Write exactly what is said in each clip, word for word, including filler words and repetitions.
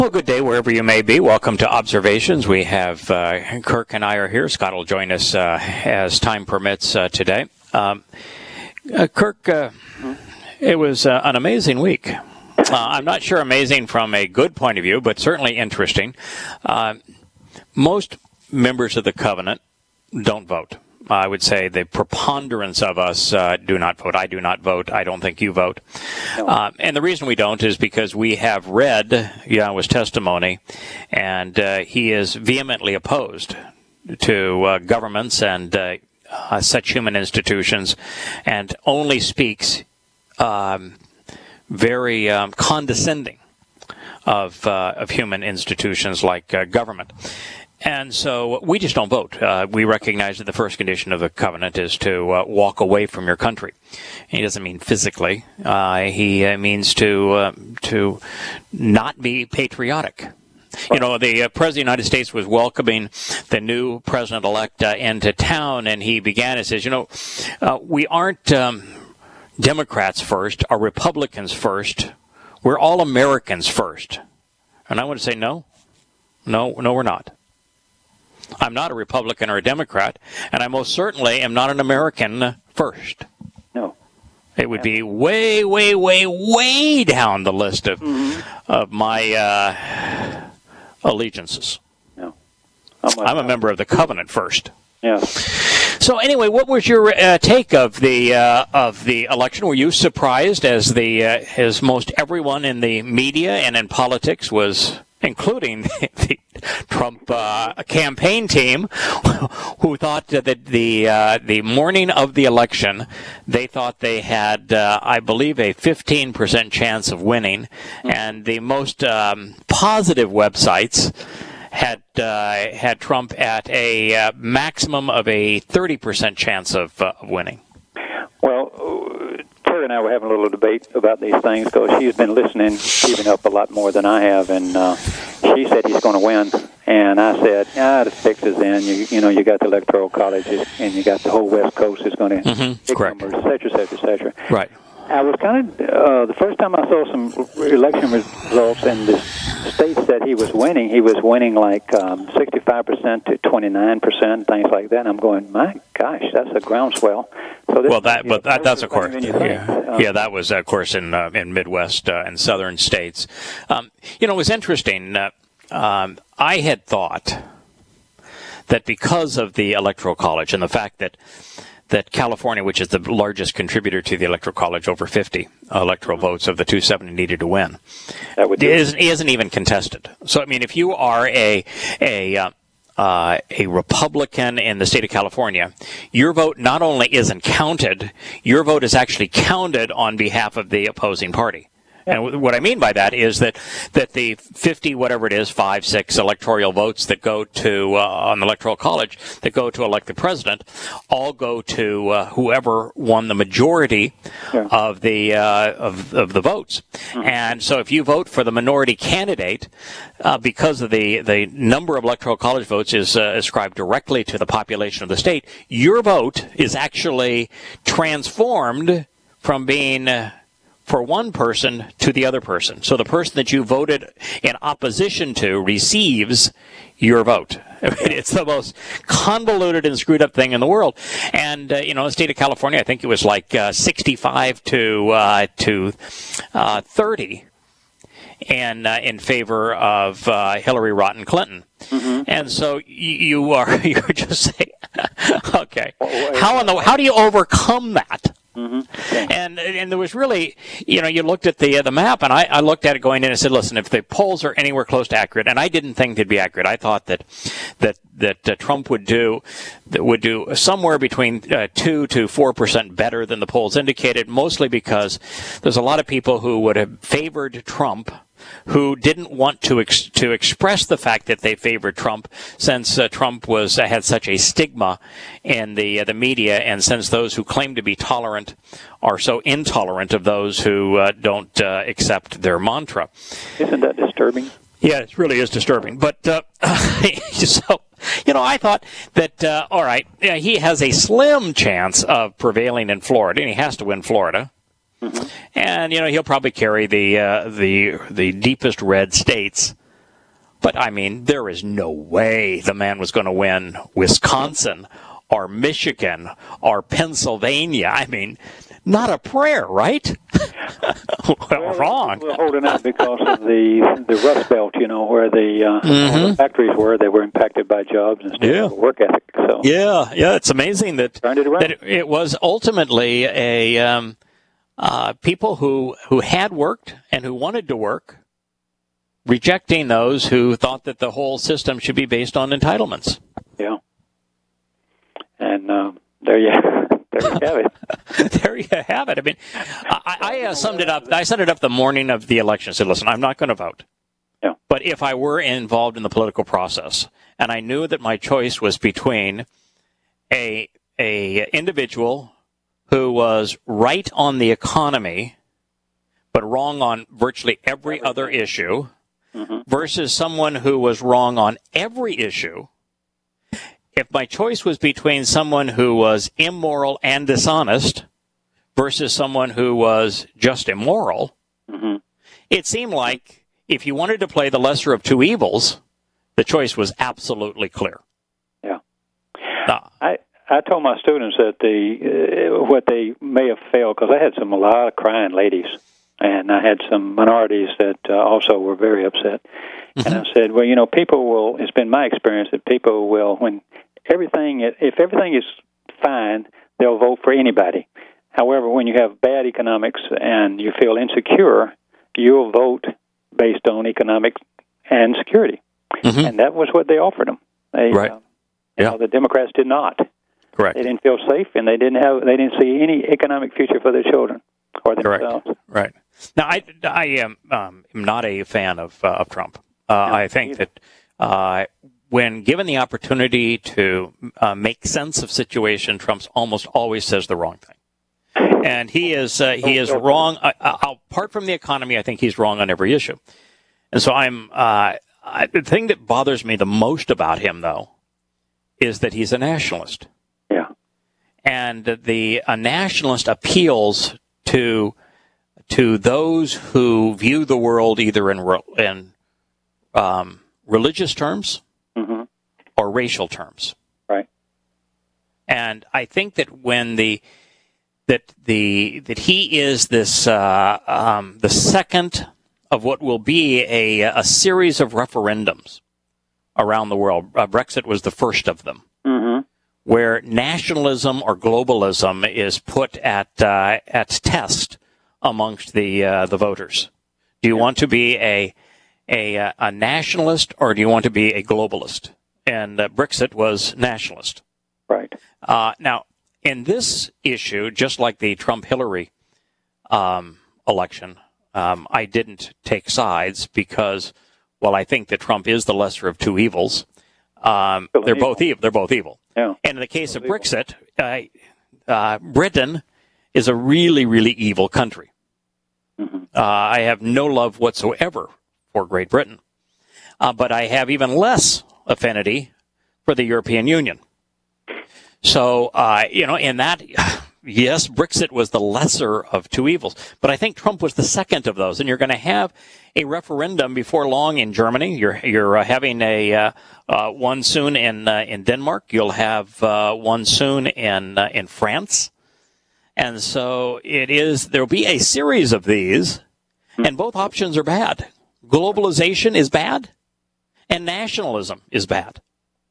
Well, good day wherever you may be. Welcome to Observations. We have uh, Kirk and I are here. Scott will join us uh, as time permits uh, today. Um, uh, Kirk, uh, it was uh, an amazing week. Uh, I'm not sure amazing from a good point of view, but certainly interesting. Uh, most members of the covenant don't vote. I would say the preponderance of us uh, do not vote. I do not vote. I don't think you vote. No. Uh, and the reason we don't is because we have read Yahweh's testimony, and uh, he is vehemently opposed to uh, governments and uh, uh, such human institutions, and only speaks um, very um, condescending of uh, of human institutions like uh, government. And so we just don't vote. Uh, we recognize that the first condition of the covenant is to uh, walk away from your country. He doesn't mean physically. Uh, he uh, means to uh, to not be patriotic. You know, the uh, President of the United States was welcoming the new president-elect uh, into town, and he began and says, you know, uh, we aren't um, Democrats first or Republicans first. We're all Americans first. And I want to say, no, no, no, we're not. I'm not a Republican or a Democrat, and I most certainly am not an American first. No. It would be way, way, way, way down the list of mm-hmm. of my uh, allegiances. No. I'm a member of the covenant first. Yeah. So anyway, what was your uh, take of the uh, of the election? Were you surprised, as the uh, as most everyone in the media and in politics was, including the Trump uh, campaign team, who thought that the uh, the morning of the election, they thought they had, uh, I believe, a fifteen percent chance of winning, and the most um, positive websites had uh, had Trump at a uh, maximum of a thirty percent chance of, uh, of winning. Well, Terry and I were having a little debate about these things because she's been listening, keeping up a lot more than I have, and uh, she said he's going to win, and I said, ah, the fix is in. You, you know, you got the Electoral College, and you got the whole West Coast is going to mm-hmm. pick Correct. numbers, et cetera, et cetera, et cetera. Right. I was kind of, uh, the first time I saw some election results in the states that he was winning, he was winning like um, sixty-five percent to twenty-nine percent, things like that. And I'm going, my gosh, that's a groundswell. So this well, that, but that, that's of course, yeah, um, yeah, that was of course in uh, in Midwest uh, and southern states. Um, you know, it was interesting. Uh, um, I had thought that because of the Electoral College and the fact that that California, which is the largest contributor to the Electoral College, over fifty electoral votes of the two hundred seventy needed to win, that would isn't, isn't even contested. So, I mean, if you are a a uh, uh, a Republican in the state of California, your vote not only isn't counted, your vote is actually counted on behalf of the opposing party. And what I mean by that is that, that the fifty, whatever it is, five, six electoral votes that go to, uh, on the Electoral College, that go to elect the president, all go to uh, whoever won the majority yeah. of the uh, of, of the votes. Mm-hmm. And so if you vote for the minority candidate, uh, because of the, the number of Electoral College votes is uh, ascribed directly to the population of the state, your vote is actually transformed from being Uh, for one person to the other person. So the person that you voted in opposition to receives your vote. It's the most convoluted and screwed up thing in the world. And, uh, you know, the state of California, I think it was like uh, sixty-five to uh, to uh, thirty in, uh, in favor of uh, Hillary Rodham Clinton. Mm-hmm. And so you, you are, you're just saying, okay, how in the, how do you overcome that? Mm-hmm. And and there was really, you know, you looked at the uh, the map, and I, I looked at it going in and said, listen, if the polls are anywhere close to accurate, and I didn't think they'd be accurate. I thought that that that uh, Trump would do that would do somewhere between uh, two to four percent better than the polls indicated, mostly because there's a lot of people who would have favored Trump, who didn't want to ex- to express the fact that they favored Trump, since uh, Trump was uh, had such a stigma in the uh, the media, and since those who claim to be tolerant are so intolerant of those who uh, don't uh, accept their mantra. Isn't that disturbing? Yeah, it really is disturbing. But uh, so, you know, I thought that uh, all right, yeah, he has a slim chance of prevailing in Florida, and he has to win Florida. Mm-hmm. And, you know, he'll probably carry the uh, the the deepest red states But, I mean, there is no way the man was going to win Wisconsin or Michigan or Pennsylvania. I mean, not a prayer, right? well, well, wrong. We're holding out because of the the Rust Belt, you know, where the, uh, mm-hmm. all the factories were. They were impacted by jobs and yeah. work ethic. So yeah, yeah, it's amazing that, it that it, it was ultimately a um, uh, people who, who had worked and who wanted to work, rejecting those who thought that the whole system should be based on entitlements. Yeah. And um, there you there you have it. There you have it. I mean, I, I uh, summed it up. I summed it up the morning of the election. I said, listen, I'm not going to vote. Yeah. But if I were involved in the political process and I knew that my choice was between a a individual who was right on the economy but wrong on virtually every Everything. other issue, mm-hmm. versus someone who was wrong on every issue, if my choice was between someone who was immoral and dishonest versus someone who was just immoral, mm-hmm. it seemed like if you wanted to play the lesser of two evils, the choice was absolutely clear. Yeah. Uh, I I told my students that the uh, what they may have failed, because I had some a lot of crying ladies, and I had some minorities that uh, also were very upset. Mm-hmm. And I said, well, you know, people will, it's been my experience that people will, when everything, if everything is fine, they'll vote for anybody. However, when you have bad economics and you feel insecure, you'll vote based on economic and security. Mm-hmm. And that was what they offered them. They, right. Uh, yeah. You know, the Democrats did not. Correct. They didn't feel safe, and they didn't have, they didn't see any economic future for their children or themselves. Correct. Right. Now, I, I am, um, am not a fan of, uh, of Trump. Uh, no, I think either. that uh, when given the opportunity to uh, make sense of situation, Trump's almost always says the wrong thing. And he is uh, he is wrong. Uh, apart from the economy, I think he's wrong on every issue. And so I'm uh, I, the thing that bothers me the most about him, though, is that he's a nationalist. Yeah. And the a nationalist appeals to to those who view the world either in in um, religious terms mm-hmm. or racial terms. Right. And I think that when the that the that he is this uh, um, the second of what will be a a series of referendums around the world. Uh, Brexit was the first of them, mm-hmm. where nationalism or globalism is put at uh, at test amongst the uh, the voters. Do you yeah. want to be a a a nationalist or do you want to be a globalist? And uh, Brexit was nationalist. Right. Uh, now, in this issue, just like the Trump-Hillary um, election, um, I didn't take sides because, well, I think that Trump is the lesser of two evils. Um, they're evil. both evil. They're both evil. Yeah. And in the case both of Brexit, uh, uh, Britain is a really, really evil country. Mm-hmm. Uh, I have no love whatsoever for Great Britain, uh, but I have even less affinity for the European Union. So, uh, you know, in that, yes, Brexit was the lesser of two evils, but I think Trump was the second of those. And you're going to have a referendum before long in Germany. You're you're uh, having a uh, uh, one soon in uh, in Denmark. You'll have uh, one soon in uh, in France. And so it is. There'll be a series of these, and both options are bad. Globalization is bad, and nationalism is bad.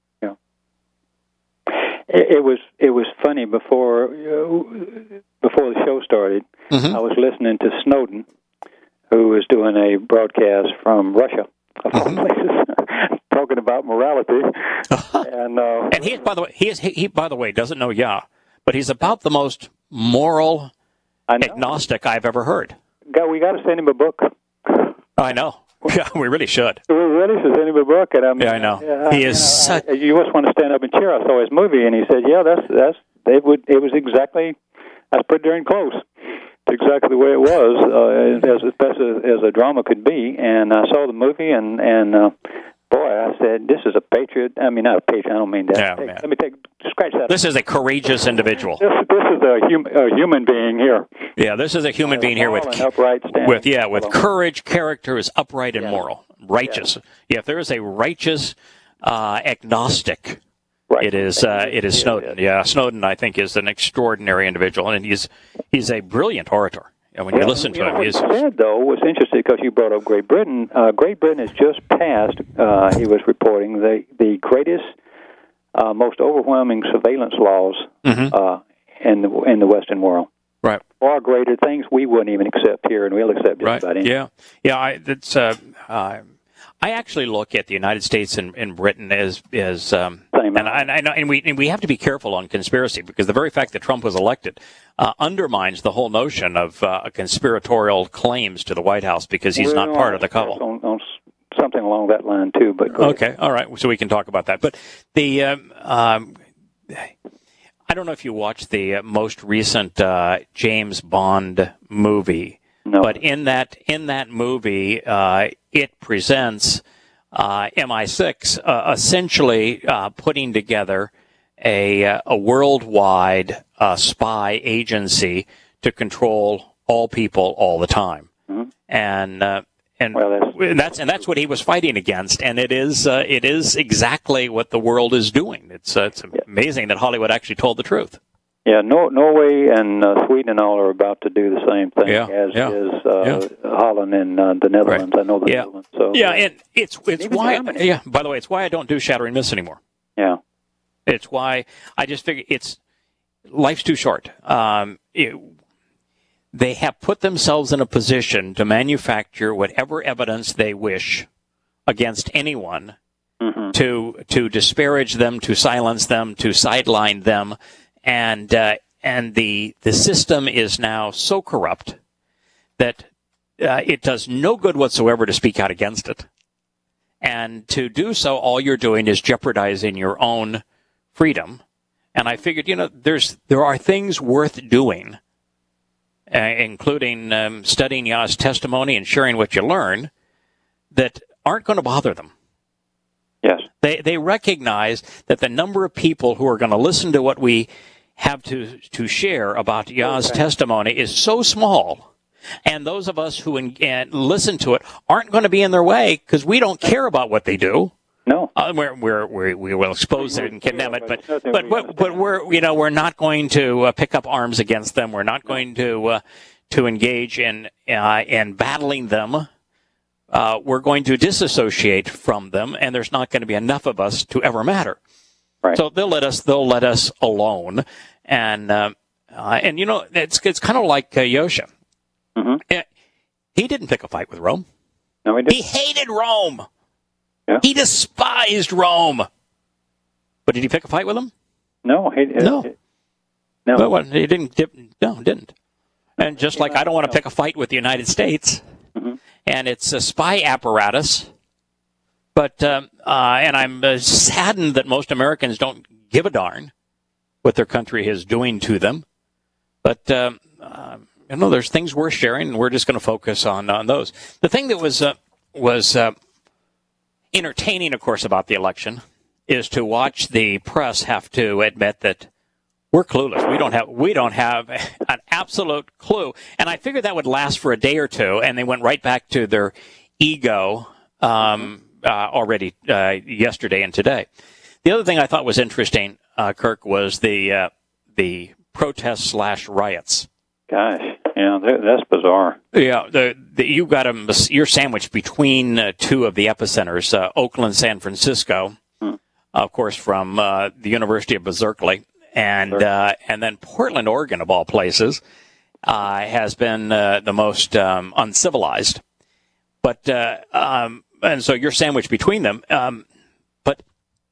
It was it was funny before uh, before the show started. Mm-hmm. I was listening to Snowden, who was doing a broadcast from Russia, of all mm-hmm. places, talking about morality. and uh, and he, by the way, he is he, he by the way doesn't know Yah, but he's about the most moral agnostic I've ever heard. God, we got to send him a book. I know. Yeah, we really should. We really should send him a book. And I mean, yeah, I know. Yeah, he I, is you know, such... I, you just want to stand up and cheer. I saw his movie, and he said, "Yeah, that's that's they would. It was exactly that's pretty darn close. It's exactly the way it was, uh, as best as, as a drama could be." And I saw the movie, and and uh, boy, I said, "This is a patriot." I mean, not a patriot. I don't mean that. Yeah, take, man. Let me take scratch that. This is a courageous individual. This, this is a, hum, a human being here. Yeah, this is a human being here with upright standing. with yeah with courage, character, is upright and yeah. moral. righteous. Yeah. yeah, if there is a righteous uh, agnostic, right. it is uh, it is Snowden. Yeah, Snowden, I think, is an extraordinary individual, and he's he's a brilliant orator. And when well, you listen to you know, him, what he's he said though was interesting because you brought up Great Britain. Uh, Great Britain has just passed. Uh, he was reporting the the greatest, uh, most overwhelming surveillance laws mm-hmm. uh, in the in the Western world. Right. Far greater things we wouldn't even accept here, and we'll accept just right. about anything. Yeah, yeah. I, that's. Uh, uh, I actually look at the United States and, and Britain as as um, Same. and I, I know, and we and we have to be careful on conspiracy because the very fact that Trump was elected uh, undermines the whole notion of uh, conspiratorial claims to the White House because he's well, not part of the couple. On, on something along that line too, but okay, all right. So we can talk about that. But the um, um, I don't know if you watched the uh, most recent uh, James Bond movie. No. But in that in that movie, uh, it presents uh, M I six uh, essentially uh, putting together a uh, a worldwide uh, spy agency to control all people all the time, mm-hmm. and uh, and well, that's, that's and that's what he was fighting against, and it is uh, it is exactly what the world is doing. It's uh, it's amazing that Hollywood actually told the truth. Yeah, Nor- Norway and uh, Sweden and all are about to do the same thing, yeah, as yeah, is uh, yeah. Holland and uh, the Netherlands. Right. I know the yeah. Netherlands. So yeah, and it's it's Even why. Germany. Yeah. By the way, it's why I don't do Shattering Myths anymore. Yeah. It's why I just figure it's life's too short. Um, it, they have put themselves in a position to manufacture whatever evidence they wish against anyone mm-hmm. to to disparage them, to silence them, to sideline them, and. Uh, And the, the system is now so corrupt that uh, it does no good whatsoever to speak out against it. And to do so, all you're doing is jeopardizing your own freedom. And I figured, you know, there's there are things worth doing, uh, including um, studying Yah's testimony and sharing what you learn, that aren't going to bother them. Yes. They they recognize that the number of people who are going to listen to what we have to to share about Yah's okay. testimony is so small, and those of us who in, and listen to it aren't going to be in their way because we don't care about what they do. No, uh, we're, we're, we're, we will expose it and condemn it, but but but, but we're you know we're not going to uh, pick up arms against them. We're not going to uh, to engage in uh, in battling them. Uh, we're going to disassociate from them, and there's not going to be enough of us to ever matter. Right. So they'll let us they'll let us alone. And, uh, uh, and you know, it's it's kind of like uh, Yosha. Mm-hmm. He didn't pick a fight with Rome. No, he didn't. He hated Rome. Yeah. He despised Rome. But did he pick a fight with them? No. He, no. He, no. But what, he didn't. No, didn't. And just like I don't want to pick a fight with the United States. Mm-hmm. And it's a spy apparatus. But, um, uh, and I'm uh, saddened that most Americans don't give a darn what their country is doing to them. But, um, uh, you know, there's things worth sharing, and we're just going to focus on, on those. The thing that was uh, was uh, entertaining, of course, about the election is to watch the press have to admit that we're clueless. We don't have we don't have an absolute clue. And I figured that would last for a day or two, and they went right back to their ego um, uh, already uh, yesterday and today. The other thing I thought was interesting, uh, Kirk, was the uh, the protests slash riots. Gosh, yeah, that's bizarre. Yeah, the, the, you got them. You're sandwiched between uh, two of the epicenters, uh, Oakland, San Francisco, hmm. of course, from uh, the University of Berkeley, and sure. uh, and then Portland, Oregon, of all places, uh, has been uh, the most um, uncivilized. But uh, um, and so you're sandwiched between them. Um, but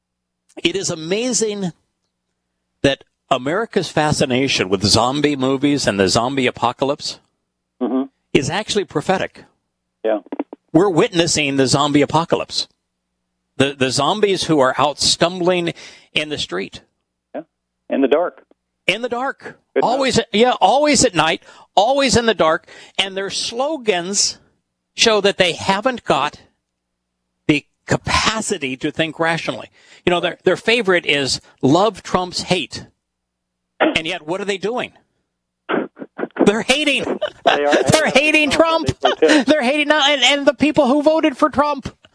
it is amazing that America's fascination with zombie movies and the zombie apocalypse mm-hmm. is actually prophetic. Yeah. We're witnessing the zombie apocalypse. The the zombies who are out stumbling in the street. Yeah. In the dark. In the dark. Good always night. yeah, always at night, always in the dark, and their slogans show that they haven't got the capacity to think rationally. You know, their their favorite is love trumps hate. And yet, what are they doing? They're hating. They are, They're hating Trump. They They're hating, and, and the people who voted for Trump.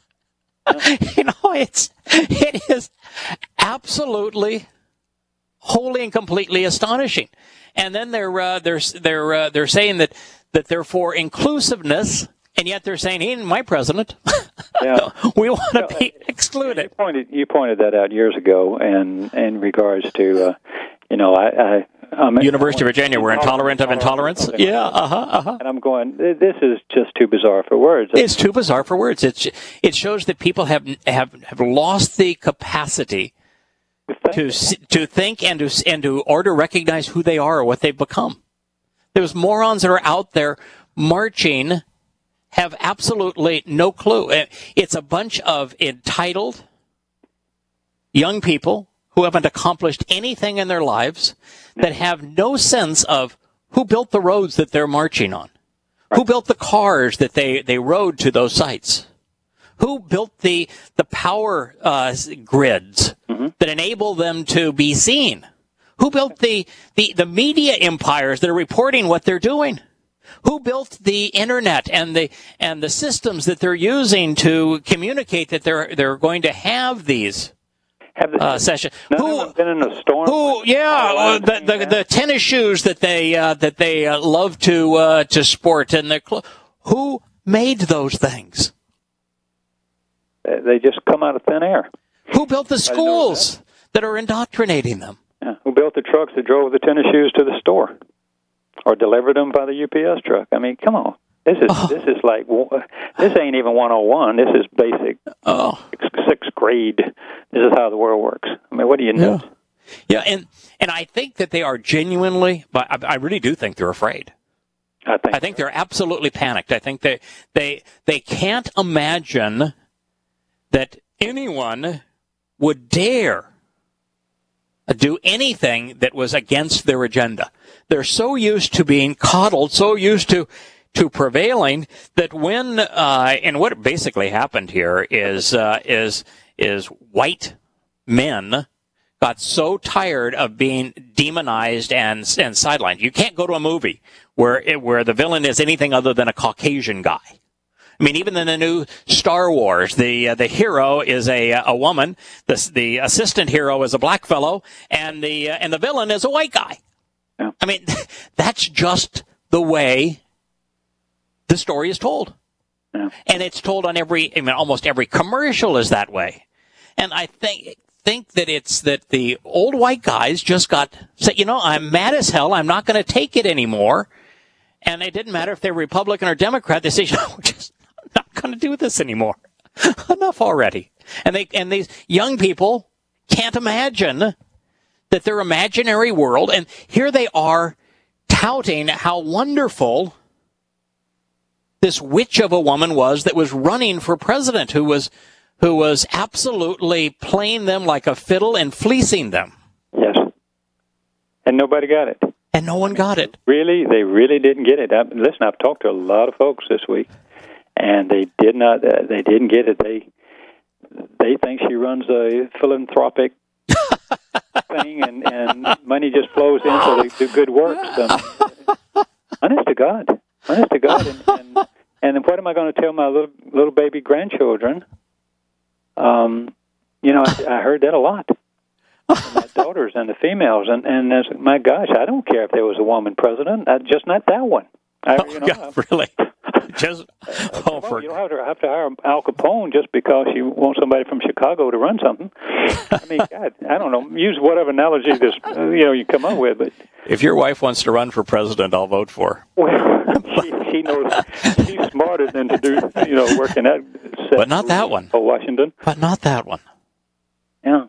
You know, it's it is absolutely, wholly and completely astonishing. And then they're uh, they're they're uh, they're saying that that they're for inclusiveness, and yet they're saying he ain't my president. Yeah. We want to be excluded. You pointed you pointed that out years ago, and in regards to uh, you know I. I Um, University of Virginia, we're intolerant of intolerance. Yeah, uh-huh, uh-huh. And I'm going, this is just too bizarre for words. It's too bizarre for words. It's, it shows that people have have, have lost the capacity to to think and to and to or to recognize who they are or what they've become. Those morons that are out there marching have absolutely no clue. It's a bunch of entitled young people who haven't accomplished anything in their lives, that have no sense of who built the roads that they're marching on, who built the cars that they, they rode to those sites, who built the the power uh, grids mm-hmm. that enable them to be seen, who built the, the, the media empires that are reporting what they're doing, who built the internet and the and the systems that they're using to communicate that they're they're going to have these. Have the, uh, session. Who been in a storm? Who? Yeah, uh, the, the the tennis shoes that they uh, that they uh, love to uh, to sport and their clo- who made those things? They just come out of thin air. Who built the schools that. that are indoctrinating them? Yeah. Who built the trucks that drove the tennis shoes to the store, or delivered them by the U P S truck? I mean, come on. This is oh. this is like this ain't even one oh one. This is basic oh. sixth grade. This is how the world works. I mean, what do you know? Yeah, yeah and and I think that they are genuinely, but I, I really do think they're afraid. I think I think they're absolutely panicked. I think they they they can't imagine that anyone would dare do anything that was against their agenda. They're so used to being coddled, so used to. to prevailing that when uh, and what basically happened here is uh, is is white men got so tired of being demonized and and sidelined. You can't go to a movie where it, where the villain is anything other than a Caucasian guy. I mean, even in the new Star Wars, the uh, the hero is a a woman, the the assistant hero is a black fellow, and the uh, and the villain is a white guy. Yeah. I mean, that's just the way the story is told. Yeah. And it's told on every, I mean, almost every commercial is that way. And I think think that it's that the old white guys just got, say, you know, I'm mad as hell. I'm not going to take it anymore. And it didn't matter if they're Republican or Democrat. They say, you know, we're just not going to do this anymore. Enough already. And they and these young people can't imagine that their imaginary world, and here they are touting how wonderful this witch of a woman was that was running for president, who was who was absolutely playing them like a fiddle and fleecing them. Yes. And nobody got it. And no one got it. Really, they really didn't get it. I, listen, I've talked to a lot of folks this week, and they did not. Uh, they didn't get it. They they think she runs a philanthropic thing, and, and money just flows in so they do good works. Um, honest to God. Honest to God, and, and and what am I going to tell my little little baby grandchildren? Um, you know, I, I heard that a lot. From my daughters and the females, and and as, my gosh, I don't care if there was a woman president, uh, just not that one. I, oh, you know, God, really? Just uh, oh, for... you don't have to have to hire Al Capone just because you want somebody from Chicago to run something. I mean, God, I don't know. Use whatever analogy this uh, you know you come up with, but if your wife wants to run for president, I'll vote for her. Well, she, she knows she's smarter than to do you know work in that. But not that one. Oh, Washington. But not that one. Yeah.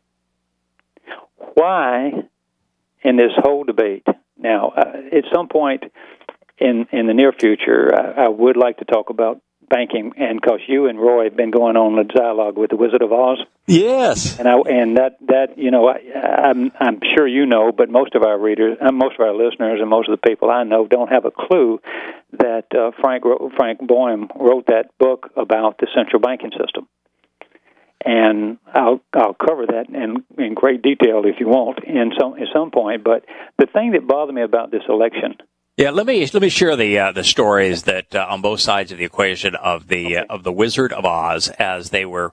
Why, in this whole debate, now, uh, at some point in in the near future, I, I would like to talk about banking, and because you and Roy have been going on a dialogue with the Wizard of Oz. Yes. And I and that, that you know, I, I'm I'm sure you know, but most of our readers, uh, most of our listeners, and most of the people I know don't have a clue that uh, Frank Frank Boehm wrote that book about the central banking system. And I'll I'll cover that in, in great detail if you want in some at some point. But the thing that bothered me about this election, yeah, let me let me share the uh, the stories that uh, on both sides of the equation of the okay. uh, of the Wizard of Oz as they were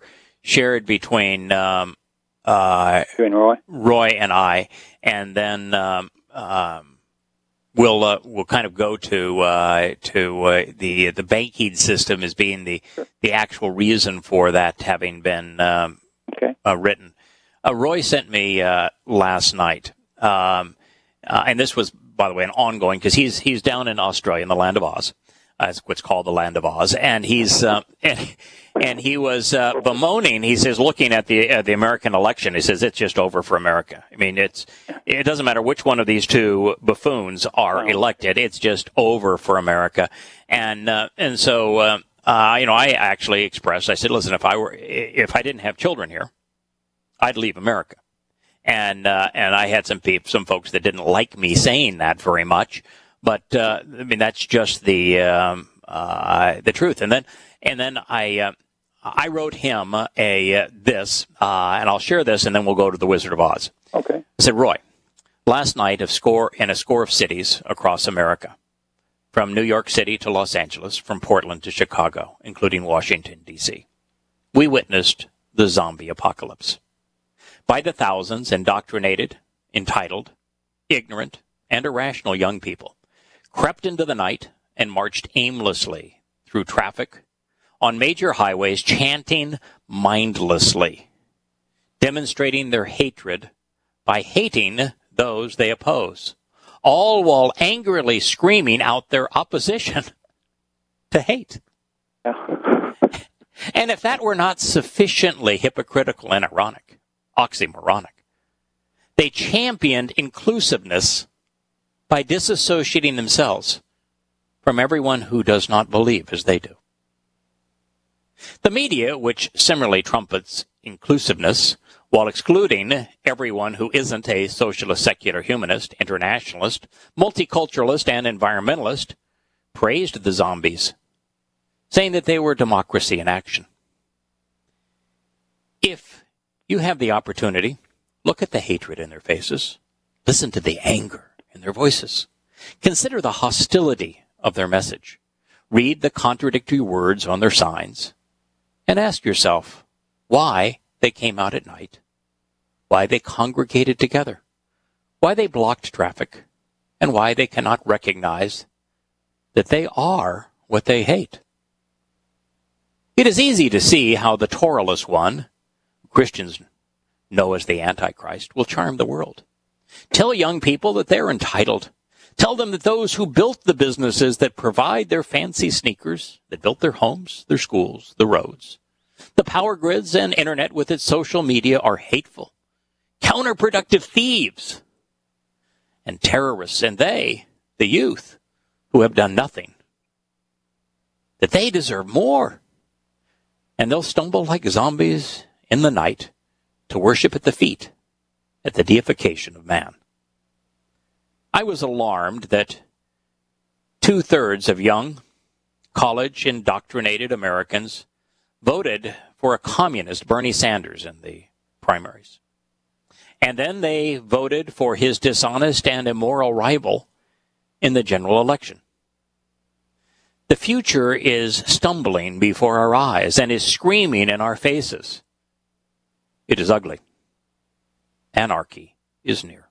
shared between um, uh, You and Roy? Roy and I, and then um, um, we'll uh, we'll kind of go to uh, to uh, the the Bankhead system as being the Sure. the actual reason for that having been um, Okay. uh, written. Uh, Roy sent me uh, last night, um, uh, and this was, by the way, an ongoing, because he's he's down in Australia in the Land of Oz. Uh, it's what's called the Land of Oz, and he's uh, and, and he was uh, bemoaning. He says, looking at the uh, the American election, he says it's just over for America. I mean, it's it doesn't matter which one of these two buffoons are elected; it's just over for America. And uh, and so uh, uh, you know, I actually expressed. I said, listen, if I were if I didn't have children here, I'd leave America. And uh, and I had some people, some folks that didn't like me saying that very much. But uh, I mean, that's just the um, uh, the truth. And then and then I uh, I wrote him a uh, this, uh, and I'll share this, and then we'll go to the Wizard of Oz. Okay. I said, Roy, last night of score in a score of cities across America, from New York City to Los Angeles, from Portland to Chicago, including Washington D C, we witnessed the zombie apocalypse. By the thousands, indoctrinated, entitled, ignorant, and irrational young people crept into the night and marched aimlessly through traffic on major highways, chanting mindlessly, demonstrating their hatred by hating those they oppose, all while angrily screaming out their opposition to hate. Yeah. And if that were not sufficiently hypocritical and ironic, oxymoronic, they championed inclusiveness by disassociating themselves from everyone who does not believe as they do. The media, which similarly trumpets inclusiveness while excluding everyone who isn't a socialist, secular, humanist, internationalist, multiculturalist, and environmentalist, praised the zombies, saying that they were democracy in action. If you have the opportunity, look at the hatred in their faces, listen to the anger in their voices, consider the hostility of their message, read the contradictory words on their signs, and ask yourself why they came out at night, why they congregated together, why they blocked traffic, and why they cannot recognize that they are what they hate. It is easy to see how the Torahless one, Christians know as the Antichrist, will charm the world. Tell young people that they're entitled. Tell them that those who built the businesses that provide their fancy sneakers, that built their homes, their schools, the roads, the power grids and internet with its social media are hateful, counterproductive thieves, and terrorists, and they, the youth, who have done nothing, that they deserve more. And they'll stumble like zombies in the night to worship at the feet, at the deification of man. I was alarmed that two-thirds of young, college-indoctrinated Americans voted for a communist Bernie Sanders in the primaries. And then they voted for his dishonest and immoral rival in the general election. The future is stumbling before our eyes and is screaming in our faces. It is ugly. Anarchy is near.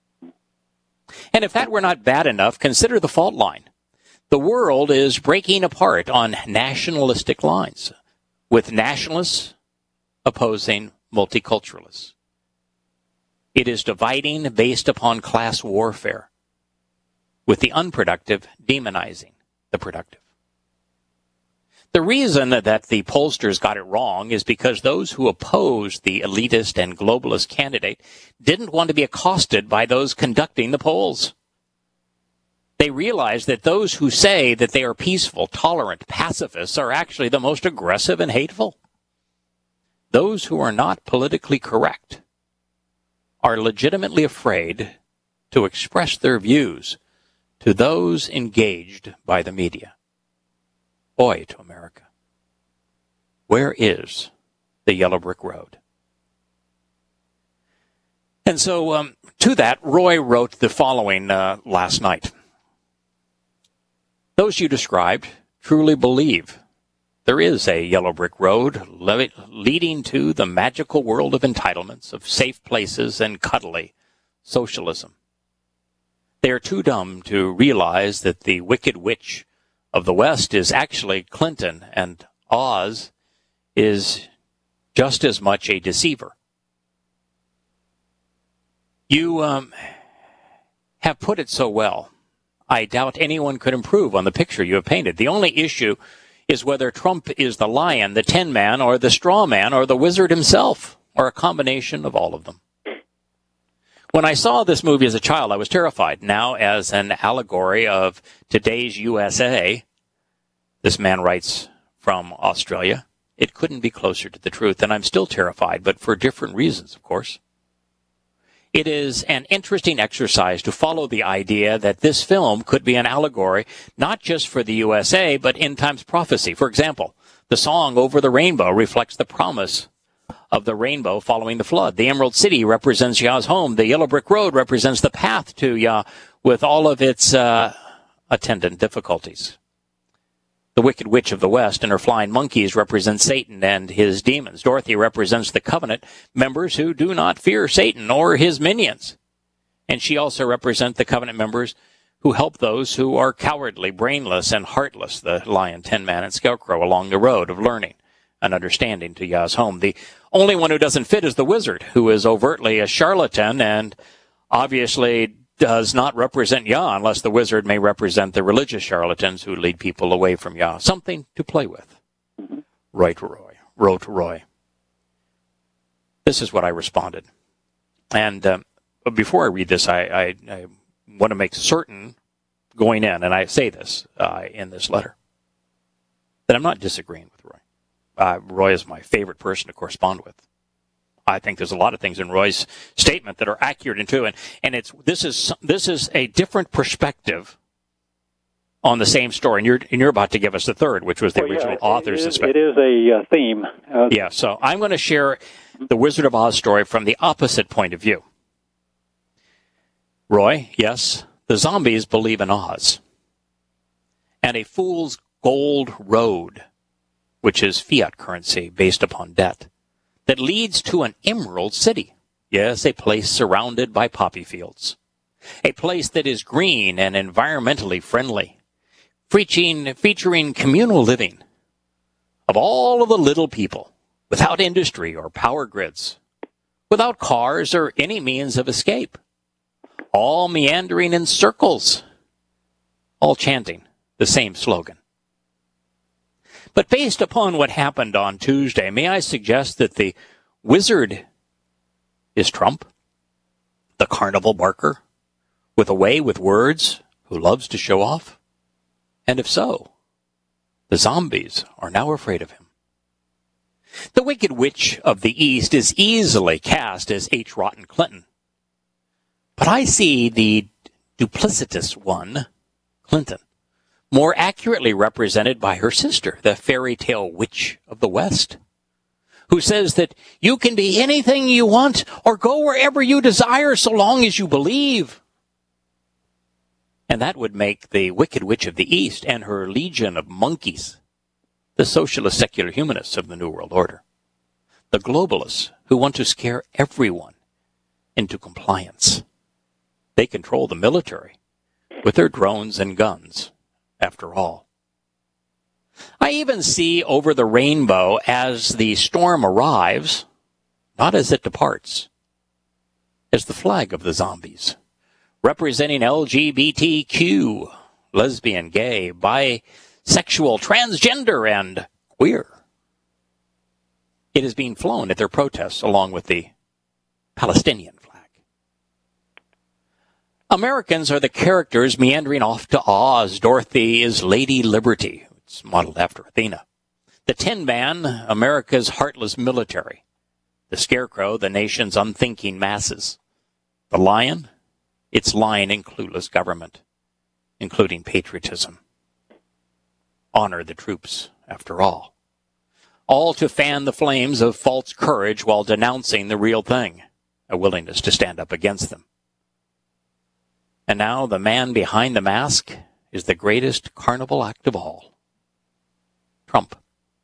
And if that were not bad enough, consider the fault line. The world is breaking apart on nationalistic lines, with nationalists opposing multiculturalists. It is dividing based upon class warfare, with the unproductive demonizing the productive. The reason that the pollsters got it wrong is because those who opposed the elitist and globalist candidate didn't want to be accosted by those conducting the polls. They realized that those who say that they are peaceful, tolerant, pacifists are actually the most aggressive and hateful. Those who are not politically correct are legitimately afraid to express their views to those engaged by the media. Boy, to America, where is the yellow brick road? And so um, to that, Roy wrote the following uh, last night. Those you described truly believe There is a yellow brick road le- leading to the magical world of entitlements, of safe places, and cuddly socialism. They are too dumb to realize that the wicked witch of the West is actually Clinton, and Oz is just as much a deceiver. You um, have put it so well. I doubt anyone could improve on the picture you have painted. The only issue is whether Trump is the lion, the tin man, or the straw man, or the wizard himself, or a combination of all of them. When I saw this movie as a child, I was terrified. Now, as an allegory of today's U S A, this man writes from Australia, it couldn't be closer to the truth, and I'm still terrified, but for different reasons, of course. It is an interesting exercise to follow the idea that this film could be an allegory, not just for the U S A, but end times prophecy. For example, the song Over the Rainbow reflects the promise of the rainbow following the flood. The Emerald City represents Yah's home. The Yellow Brick Road represents the path to Yah with all of its uh, attendant difficulties. The Wicked Witch of the West and her flying monkeys represent Satan and his demons. Dorothy represents the covenant members who do not fear Satan or his minions. And she also represents the covenant members who help those who are cowardly, brainless, and heartless, the lion, tin man, and scarecrow, along the road of learning and understanding to Yah's home. The only one who doesn't fit is the wizard, who is overtly a charlatan and obviously does not represent Yah, unless the wizard may represent the religious charlatans who lead people away from Yah. Something to play with. Mm-hmm. Right, Roy. Wrote Roy. This is what I responded. And um, before I read this, I, I, I want to make certain going in, and I say this uh, in this letter, that I'm not disagreeing with Roy. Uh, Roy is my favorite person to correspond with. I think there's a lot of things in Roy's statement that are accurate and true, and, and it's this is this is a different perspective on the same story. And you're and you're about to give us the third, which was the well, original yeah, author's. It is, it is a uh, theme. Uh, yeah, so I'm going to share the Wizard of Oz story from the opposite point of view. Roy, yes, the zombies believe in Oz, and a fool's gold road, which is fiat currency based upon debt, that leads to an emerald city. Yes, a place surrounded by poppy fields. A place that is green and environmentally friendly, featuring, featuring communal living of all of the little people, without industry or power grids, without cars or any means of escape, all meandering in circles, all chanting the same slogan. But based upon what happened on Tuesday, may I suggest that the wizard is Trump, the carnival barker, with a way with words, who loves to show off? And if so, the zombies are now afraid of him. The Wicked Witch of the East is easily cast as H. Rotten Clinton. But I see the duplicitous one, Clinton, more accurately represented by her sister, the fairy tale witch of the West, who says that you can be anything you want or go wherever you desire so long as you believe. And that would make the Wicked Witch of the East and her legion of monkeys the socialist secular humanists of the New World Order, the globalists who want to scare everyone into compliance. They control the military with their drones and guns, after all. I even see over the rainbow as the storm arrives, not as it departs, as the flag of the zombies, representing L G B T Q, lesbian, gay, bisexual, transgender, and queer. It is being flown at their protests along with the Palestinian flag. Americans are the characters meandering off to Oz. Dorothy is Lady Liberty. It's modeled after Athena. The Tin Man, America's heartless military. The Scarecrow, the nation's unthinking masses. The Lion, its lying and clueless government, including patriotism. Honor the troops, after all. All to fan the flames of false courage while denouncing the real thing, a willingness to stand up against them. And now the man behind the mask is the greatest carnival act of all. Trump.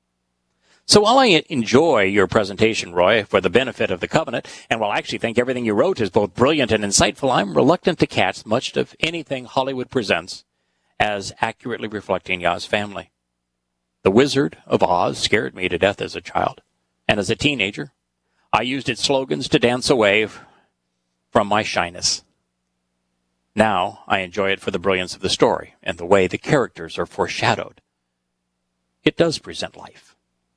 So while I enjoy your presentation, Roy, for the benefit of the Covenant, and while I actually think everything you wrote is both brilliant and insightful, I'm reluctant to catch much of anything Hollywood presents as accurately reflecting Yah's family. The Wizard of Oz scared me to death as a child, and as a teenager, I used its slogans to dance away from my shyness. Now I enjoy it for the brilliance of the story and the way the characters are foreshadowed. It does present life.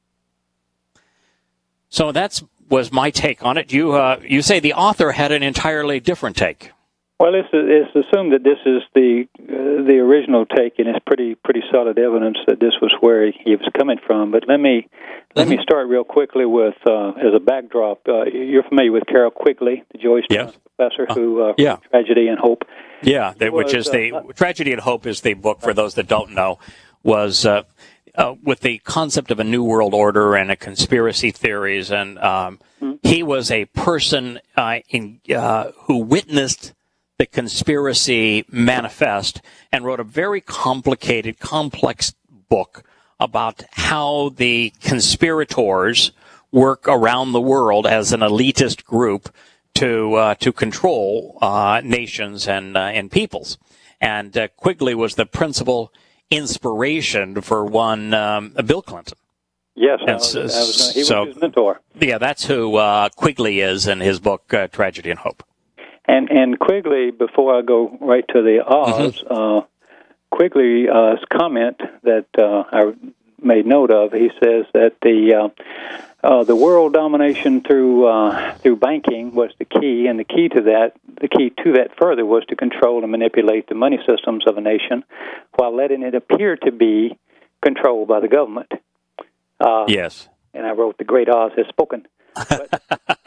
So that was my take on it. You uh, you say the author had an entirely different take. Well, it's, it's assumed that this is the uh, the original take, and it's pretty pretty solid evidence that this was where he, he was coming from. But let me let mm-hmm. me start real quickly with uh, as a backdrop. Uh, you're familiar with Carroll Quigley, the Georgetown yes. professor uh, who uh, yeah. wrote Tragedy and Hope. Yeah, they, which was, is the uh, Tragedy and Hope is the book for those that don't know. Was uh, Uh, with the concept of a new world order and a conspiracy theories, and um, mm-hmm. he was a person uh, in uh, who witnessed the conspiracy manifest and wrote a very complicated, complex book about how the conspirators work around the world as an elitist group to uh, to control uh, nations and uh, and peoples. And uh, Quigley was the principal inspiration for one, um, Bill Clinton. Yes, I was, I was, he so, was his mentor. Yeah, that's who uh, Quigley is in his book, uh, Tragedy and Hope. And and Quigley, before I go right to the Oz, mm-hmm. uh, Quigley's uh, comment that uh, I made note of, he says that the uh, uh, the world domination through uh, through banking was the key, and the key to that, the key to that further was to control and manipulate the money systems of a nation, while letting it appear to be controlled by the government. Uh, yes. And I wrote, "The Great Oz has spoken." But,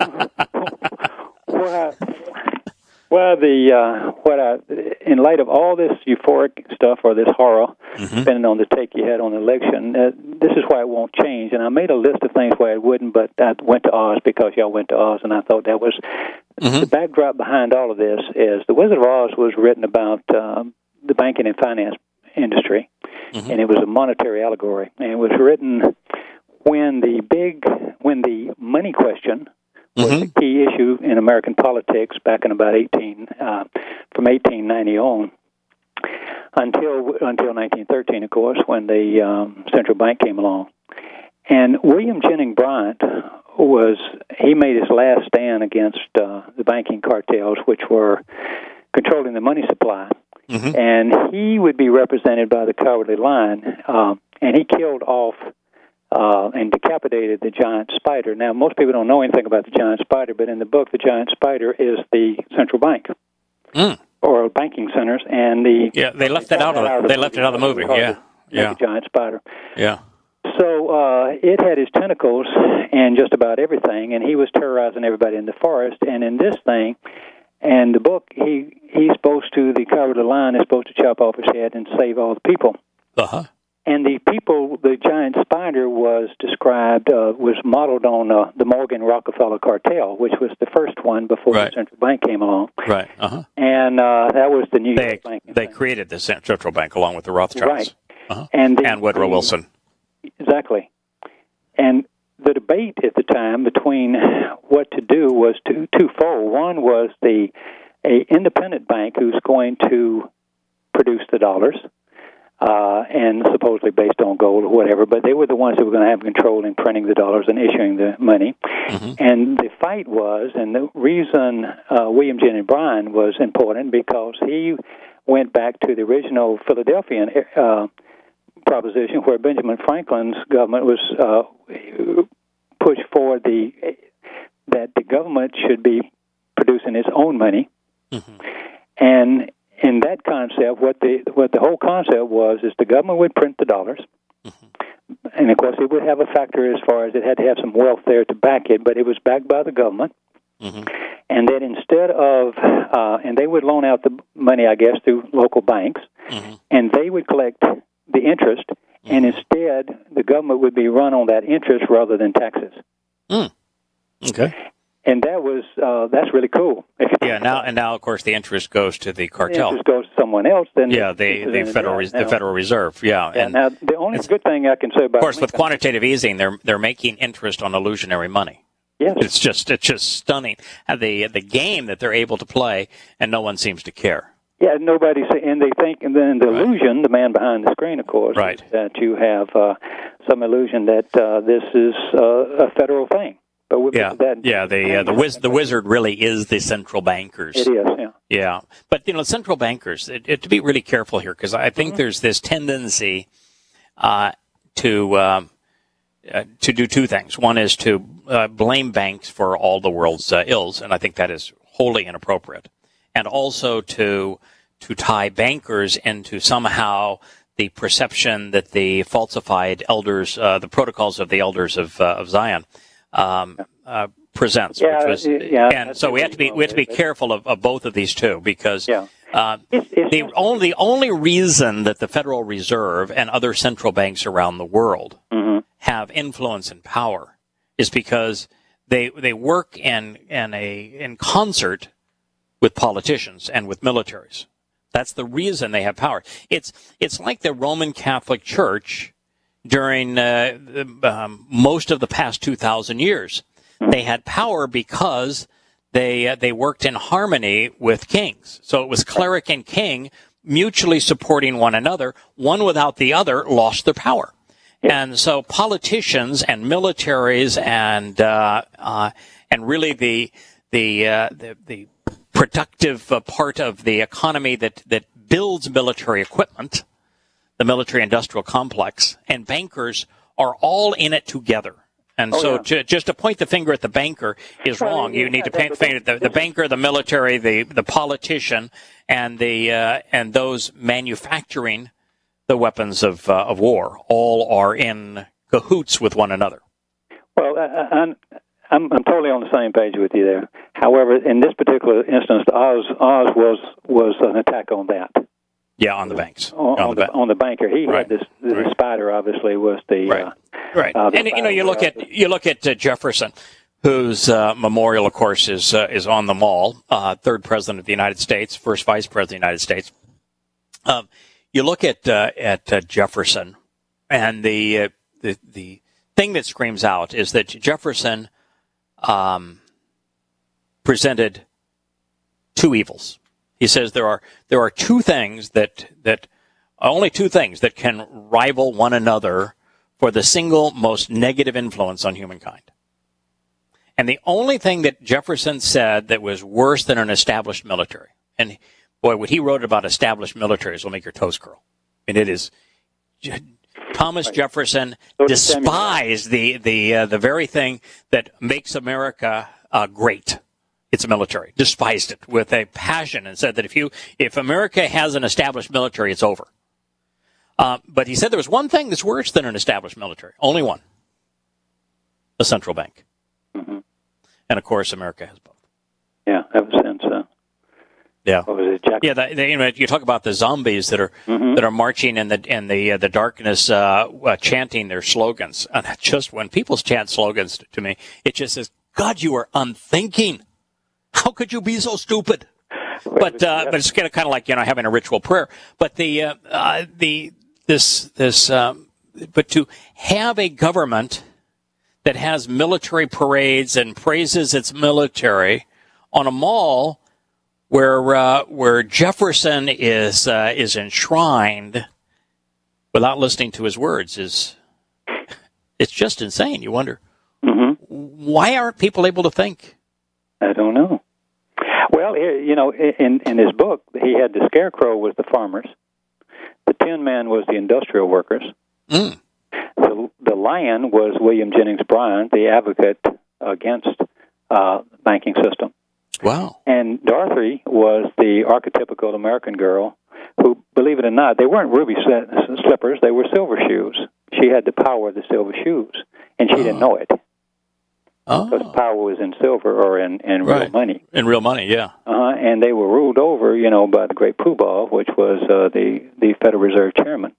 well, well, the uh, what I, in light of all this euphoric stuff or this horror, mm-hmm. depending on the take you had on the election, uh, this is why it won't change. And I made a list of things why it wouldn't, but I went to Oz because y'all went to Oz, and I thought that was mm-hmm. the backdrop behind all of this. Is The Wizard of Oz was written about um, the banking and finance industry, mm-hmm. and it was a monetary allegory, and it was written when the big when the money question was mm-hmm. the key issue in American politics back in about eighteen uh, from eighteen ninety on until until nineteen thirteen, of course, when the um, central bank came along. And William Jennings Bryan was he made his last stand against uh, the banking cartels, which were controlling the money supply. Mm-hmm. And he would be represented by the Cowardly Lion, uh, and he killed off Uh, and decapitated the giant spider. Now, most people don't know anything about the giant spider, but in the book, the giant spider is the central bank mm. or banking centers, and the yeah they left that out of the, they left it out of the movie. Yeah, yeah, the giant spider. Yeah. So uh, it had his tentacles in just about everything, and he was terrorizing everybody in the forest. And in this thing, and the book, he he's supposed to the Cowardly Lion is supposed to chop off his head and save all the people. Uh huh. And the people, the giant spider was described, uh, was modeled on uh, the Morgan Rockefeller cartel, which was the first one before right. the central bank came along. Right. Uh-huh. And uh, that was the New they, York bank. They thing. created the central bank along with the Rothschilds. Right. Uh-huh. And, the, and Woodrow the, Wilson. Exactly. And the debate at the time between what to do was two, twofold. One was the a independent bank who's going to produce the dollars, Uh, and supposedly based on gold or whatever, but they were the ones that were going to have control in printing the dollars and issuing the money. Mm-hmm. And the fight was, and the reason uh, William Jennings Bryan was important because he went back to the original Philadelphian uh, proposition where Benjamin Franklin's government was uh, pushed for the that the government should be producing its own money, mm-hmm. and in that concept, what the what the whole concept was is the government would print the dollars, mm-hmm. and of course it would have a factor as far as it had to have some wealth there to back it, but it was backed by the government, mm-hmm. and then instead of uh, and they would loan out the money, I guess, through local banks, mm-hmm. and they would collect the interest, mm-hmm. and instead the government would be run on that interest rather than taxes. Mm. Okay. And that was uh, that's really cool. Yeah, now and now, of course, the interest goes to the cartel. The interest goes to someone else. Then yeah, the the federal Re- the Federal Reserve. Yeah, yeah and now the only good thing I can say about of course, Lincoln, with quantitative easing, they're they're making interest on illusionary money. Yes, it's just it's just stunning the the game that they're able to play, and no one seems to care. Yeah, nobody say, and they think, and then the right. illusion, the man behind the screen, of course, right. is that you have uh, some illusion that uh, this is uh, a federal thing. But with yeah, that, yeah, the uh, the wiz- the wizard really is the central bankers. It is, yeah, yeah. But you know, central bankers, it, it, to be really careful here, because I think mm-hmm. there's this tendency uh, to uh, uh, to do two things. One is to uh, blame banks for all the world's uh, ills, and I think that is wholly inappropriate, and also to to tie bankers into somehow the perception that the falsified elders, uh, the protocols of the elders of uh, of Zion, um, uh, presents. Yeah, which was, yeah, and so we have to be we have to be careful of, of both of these two, because yeah. uh, it's, it's the only the only reason that the Federal Reserve and other central banks around the world mm-hmm. have influence and power is because they they work in in a in concert with politicians and with militaries. That's the reason they have power. It's it's like the Roman Catholic Church during uh, um, most of the past two thousand years. They had power because they uh, they worked in harmony with kings. So it was cleric and king mutually supporting one another. One without the other lost their power. And so politicians and militaries and uh, uh, and really the the uh, the, the productive uh, part of the economy that, that builds military equipment, the military-industrial complex, and bankers are all in it together. And oh, so yeah. to, just to point the finger at the banker is well, wrong. You yeah, need to point at the, the banker, the military, the, the politician, and the uh, and those manufacturing the weapons of uh, of war. All are in cahoots with one another. Well, I, I'm, I'm I'm totally on the same page with you there. However, in this particular instance, Oz Oz was was an attack on that. Yeah, on the banks. On, on, on the, the on the banker, he right. had this. The right. spider obviously was the right. Uh, right. Uh, the and you know, you look at the, you look at uh, Jefferson, whose uh, memorial, of course, is uh, is on the mall. Uh, third president of the United States, first vice president of the United States. Um, you look at uh, at uh, Jefferson, and the uh, the the thing that screams out is that Jefferson um, presented two evils. He says there are there are two things that that only two things that can rival one another for the single most negative influence on humankind. And the only thing that Jefferson said that was worse than an established military, and boy, what he wrote about established militaries will make your toes curl. And it is Thomas Jefferson despised the the uh, the very thing that makes America uh, great. It's a military. Despised it with a passion and said that if you if America has an established military, it's over. Uh, but he said there was one thing that's worse than an established military. Only one. A central bank. Mm-hmm. And of course, America has both. Yeah, ever since. Uh, yeah. What was it, Jack? Yeah. The, the, you know, you talk about the zombies that are mm-hmm. that are marching in the in the uh, the darkness, uh, uh, chanting their slogans. And just when people chant slogans to me, it just says, "God, you are unthinking. How could you be so stupid?" But uh, but it's kind of kind of like, you know, having a ritual prayer. But the uh, uh, the this this um, but to have a government that has military parades and praises its military on a mall where uh, where Jefferson is uh, is enshrined without listening to his words is it's just insane. You wonder mm-hmm. why aren't people able to think? I don't know. Well, you know, in in his book, he had the scarecrow was the farmers, the Tin Man was the industrial workers, mm. the the lion was William Jennings Bryan, the advocate against uh, banking system. Wow. And Dorothy was the archetypical American girl who, believe it or not, they weren't ruby slippers; they were silver shoes. She had the power of the silver shoes, and she oh. didn't know it. Oh. Because power was in silver or in, in real right. money. In real money, yeah. Uh-huh, and they were ruled over, you know, by the great Pooh Bah, which was uh, the, the Federal Reserve chairman.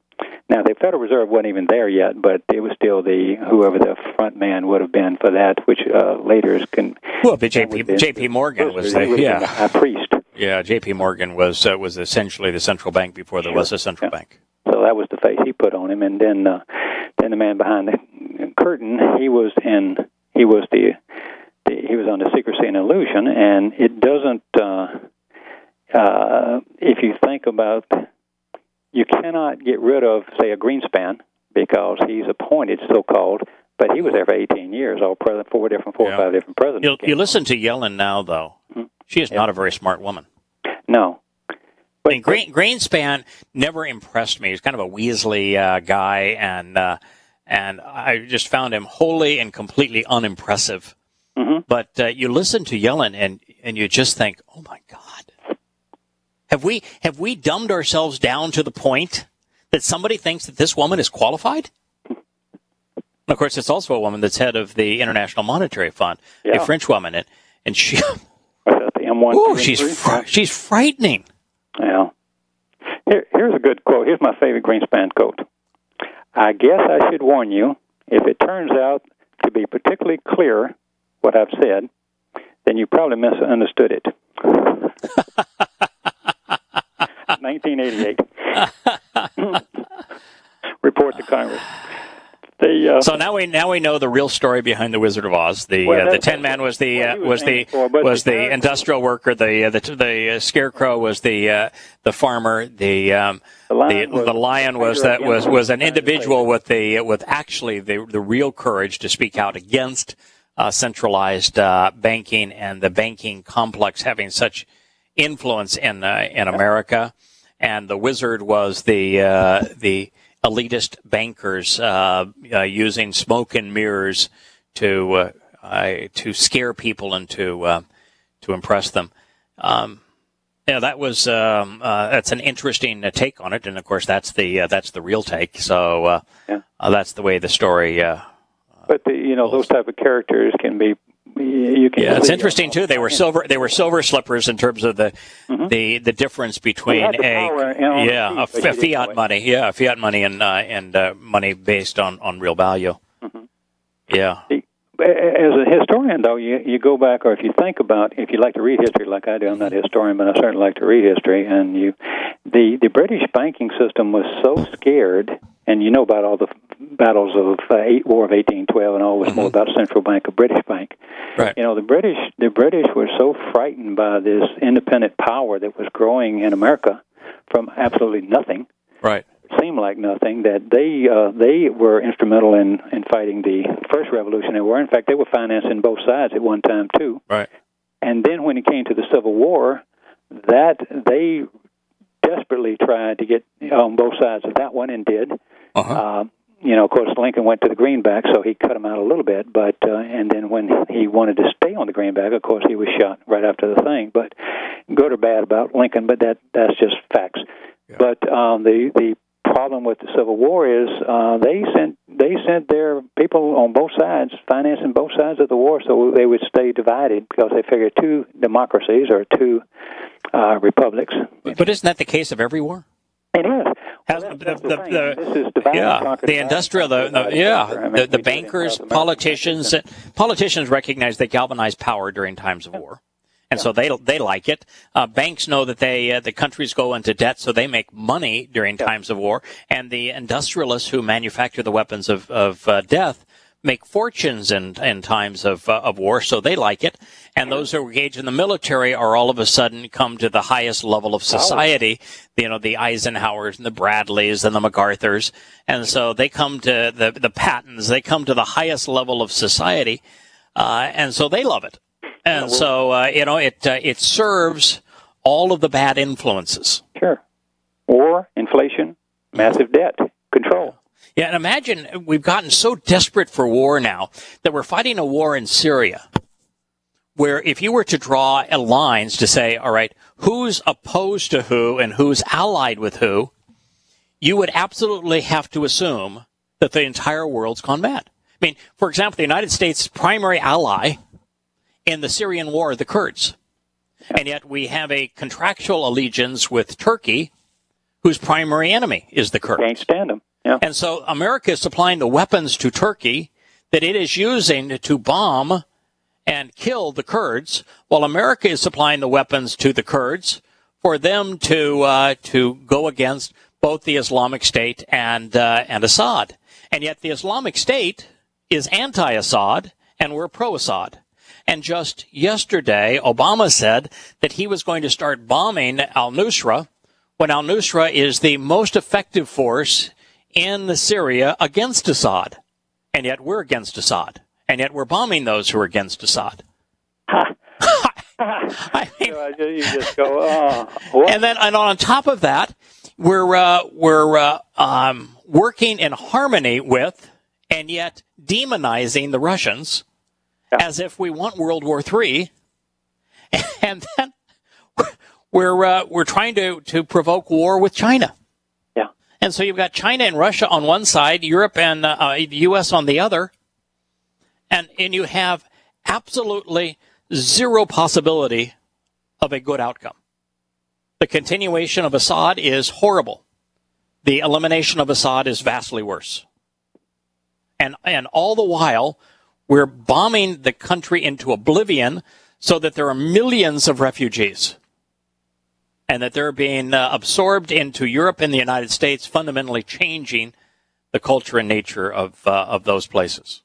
Now, the Federal Reserve wasn't even there yet, but it was still the whoever the front man would have been for that, which uh, later is con- well, but J P J P Morgan was the yeah the high priest. Yeah, J P Morgan was uh, was essentially the central bank before there Sure. was a central yeah. bank. So that was the face he put on him, and then uh, then the man behind the curtain, he was in he was the, the he was under secrecy and illusion, and it doesn't. Uh, uh, if you think about, you cannot get rid of, say, a Greenspan because he's appointed, so-called, but he was there for eighteen years, all president, four different, four Yeah. or five different presidents. You, you listen to Yellen now, though. Mm-hmm. She is Yeah. not a very smart woman. No. I mean, Green, Greenspan never impressed me. He's kind of a Weasley uh, guy, and uh, and I just found him wholly and completely unimpressive. Mm-hmm. But uh, you listen to Yellen, and and you just think, oh my God, have we have we dumbed ourselves down to the point that somebody thinks that this woman is qualified? And of course, it's also a woman that's head of the International Monetary Fund, Yeah. a French woman, and and she, What's that, the M one? oh, she's fr- she's frightening. Yeah. Here, here's a good quote. Here's my favorite Greenspan quote. I guess I should warn you, if it turns out to be particularly clear what I've said, then you probably misunderstood it. nineteen eighty-eight. Report to Congress. The, uh, So now we now we know the real story behind the Wizard of Oz. The Well, uh, the that's- Tin Man was the uh, what he was was the aiming for, but was the the character- industrial worker. The uh, the the uh, Scarecrow was the uh, the farmer. The um, The the lion was- the lion was that was was an individual with the with actually the the real courage to speak out against uh, centralized uh, banking and the banking complex having such influence in uh, in America. And the Wizard was the uh, the elitist bankers uh, uh, using smoke and mirrors to uh, uh, to scare people and to uh, to impress them. Um, yeah, that was um, uh, that's an interesting uh, take on it, and of course that's the uh, that's the real take. So uh, Yeah. uh, that's the way the story. Uh, but, the, you know, those type of characters can be, you can yeah, it's see- interesting too. They were silver. They were silver slippers in terms of the Mm-hmm. the the difference between had the a power, you know, on yeah the a, feet, but f- you didn't know fiat it. money yeah fiat money and uh, and uh, money based on, on real value. Mm-hmm. Yeah. As a historian, though, you, you go back, or if you think about, if you like to read history like I do, I'm not a historian, but I certainly like to read history, and you, the, the British banking system was so scared, and you know about all the battles of uh, eight, War of eighteen twelve and all was more about Central Bank of British Bank. Right. You know, the British, the British were so frightened by this independent power that was growing in America from absolutely nothing. Right. Seemed like nothing, that they uh, they were instrumental in, in fighting the first Revolutionary War. In fact, they were financing both sides at one time, too. Right. And then when it came to the Civil War, that they desperately tried to get on both sides of that one and did. Uh-huh. Uh, you know, of course, Lincoln went to the greenback, so he cut him out a little bit. But uh, and then when he wanted to stay on the greenback, of course, he was shot right after the thing. But good or bad about Lincoln, but that that's just facts. Yeah. But um, the the problem with the Civil War is uh, they sent they sent their people on both sides, financing both sides of the war, so they would stay divided because they figured two democracies or two uh, republics. But isn't that the case of every war? It is. Has, Well, the, that's the, the the, thing. This is divide and yeah, conquer, the divide industrial, the, and conquer, the divide yeah, and conquer. I mean, the, we the did it in bankers, South America. politicians, politicians recognize they galvanize power during times of war. And so they they like it. Uh, banks know that they uh, the countries go into debt, so they make money during times of war. And the industrialists who manufacture the weapons of of uh, death make fortunes in in times of uh, of war, so they like it. And those who are engaged in the military are all of a sudden come to the highest level of society. You know, the Eisenhowers and the Bradleys and the MacArthurs, and so they come to the the Pattons. They come to the highest level of society, uh, and so they love it. And so, uh, you know, it uh, it serves all of the bad influences. Sure. War, inflation, massive debt, control. Yeah, and imagine we've gotten so desperate for war now that we're fighting a war in Syria, where if you were to draw lines to say, all right, who's opposed to who and who's allied with who, you would absolutely have to assume that the entire world's gone mad. I mean, for example, the United States' primary ally in the Syrian war are the Kurds. And yet we have a contractual allegiance with Turkey, whose primary enemy is the Kurds. Can't stand them. Yeah. And so America is supplying the weapons to Turkey that it is using to bomb and kill the Kurds, while America is supplying the weapons to the Kurds for them to uh, to go against both the Islamic State and uh, and Assad. And yet the Islamic State is anti-Assad, and we're pro-Assad. And just yesterday, Obama said that he was going to start bombing al-Nusra, when al-Nusra is the most effective force in Syria against Assad. And yet we're against Assad. And yet we're bombing those who are against Assad. I mean, you just go, oh, what? And then, and on top of that, we're uh, we're uh, um, working in harmony with, and yet demonizing the Russians, yeah. as if we want World War Three, and then we're uh, we're trying to to provoke war with China. Yeah. And so you've got China and Russia on one side, Europe and uh, the U S on the other, and and you have absolutely zero possibility of a good outcome. The continuation of Assad is horrible. The elimination of Assad is vastly worse. And and all the while, we're bombing the country into oblivion so that there are millions of refugees and that they're being uh, absorbed into Europe and the United States, fundamentally changing the culture and nature of uh, of those places.